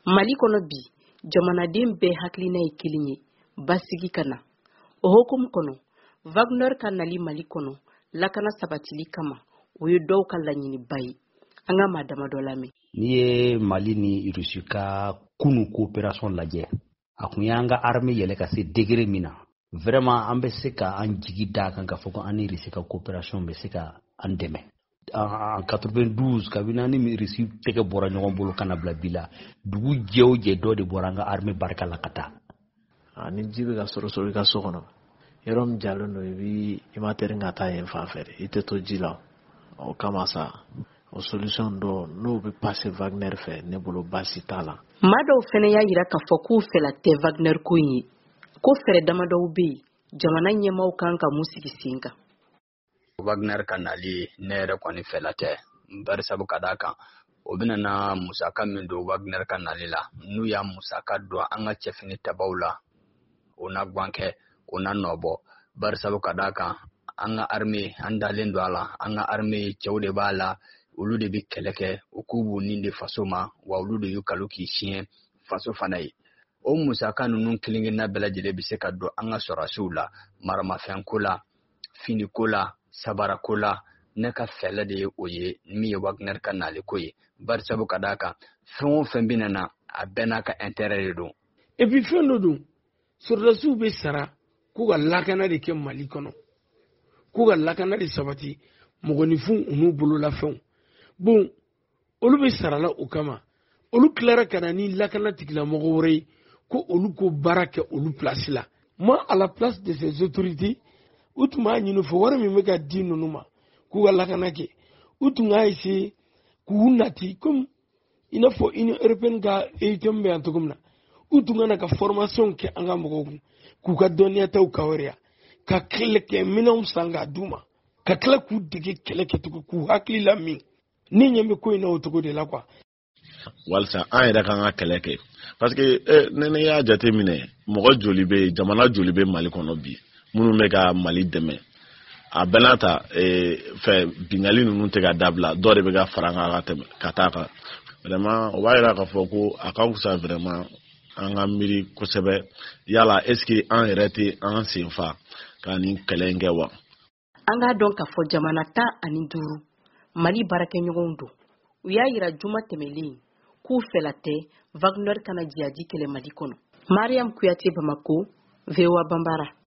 Mali kono bi jamanaden bɛɛ hakilina ye kelen ye basigi kana o hukum kono Wagner ka nali Mali kono lakana sabatili kama o ye dɔw ka laɲini ba ye an ka maa damadɔ lamɛn. Ni ye Mali ni Russie ka kunu coopération lajɛ a kun y'an ka armée yɛlɛ ka se degré min na vraiment an bɛ se ka an jigi da kan ka fɔ ko an ni Russie ka coopération bɛ se ka an dɛmɛ. En 92 kabini an ni Russie tɛgɛ bɔra ɲɔgɔn bolo kana bila bi la dugu jɛ o jɛ dɔ de bɔra an ka armée barika la ka taa. Ni ji bɛ ka sɔrɔ i ka so kɔnɔ yɔrɔ min jalen don i ma teri ka taa yen fan fɛ i tɛ to ji la o kama sa o solution dɔ n'o bɛ passer Wagner fɛ ne bolo baasi t'a la. Maa dɔw fɛnɛ y'a yira k'a fɔ k'u fɛla tɛ Wagner ko in ye ko fɛrɛ damadɔw bɛ yen jamana ɲɛmaw kan ka mun sigi sen kan. Wagner ka nali ne yɛrɛ kɔni fɛla tɛ bari sabu ka d'a kan o bɛna na musaka min don Wagner ka nali la n'u y'a musaka don an ka cɛfini tabaw la o na gwankɛ o na nɔbɔ bari sabu ka d'a kan an ka armée an dalen don a la an ka armée cɛw de b'a la olu de bɛ kɛlɛ kɛ u k'u b'u nin de faso ma wa olu de y'u kalo k'i siɲɛ faso fana ye o musaka ninnu kelen-kelenna bɛɛ lajɛlen bɛ se ka don an ka sɔrɔsiw la maramafɛn ko la fini ko la sabara ko la ne ka fɛlɛ de ye o ye min ye Wagner ka nali ko ye bari sabu ka d'a kan fɛn o fɛn bɛ na a bɛɛ n'a ka intérêt de don. Et puis fɛn dɔ don sɔrɔdasiw bɛ sara k'u ka lakana de kɛ Mali kɔnɔ k'u ka lakana de sabati mɔgɔninfin u n'u bololafɛnw bon olu bɛ sarala o kama olu tilara ka na ni lakana tigilamɔgɔ wɛrɛ ye ko olu ko baara kɛ olu place la moi à la place de ces autorités u tun b'a ɲini fɔ wari min bɛ ka di ninnu ma k'u ka lakana kɛ u tun k'a essayer k'u nati comme i n'a fɔ Union européenne ka EUTM bɛ yan cogo min na u tun kana ka formation kɛ an ka mɔgɔw kun k'u ka dɔnniya taw kawariya ka kɛlɛkɛminɛnw san k'a d'u ma ka tila k'u dege kɛlɛ kɛcogo k'u hakili la min ne ɲɛ bɛ ko in na o cogo de la quoi. Walsa an yɛrɛ kan ka kɛlɛ kɛ parce que ne y'a jate minɛ mɔgɔ joli bɛ jamana joli bɛ Mali kɔnɔ bi minnu bɛ ka Mali dɛmɛ a bɛɛ n'a ta fɛ bingali ninnu tɛ ka dabila dɔw de bɛ ka fara an kan ka taa kan vraiment o b'a jira k'a fɔ ko a ka fisa vraiment an ka miiri kosɛbɛ yala est ce que an yɛrɛ tɛ an sen fa ka nin kɛlɛ in kɛ wa. An k'a dɔn k'a fɔ jamana 15 Mali baarakɛɲɔgɔnw don u y'a yira juma tɛmɛlen k'u fɛla tɛ Wagner kana jihadi kɛlɛ Mali kɔnɔ. Mariam Kuyate Bamako, VOA Bambara.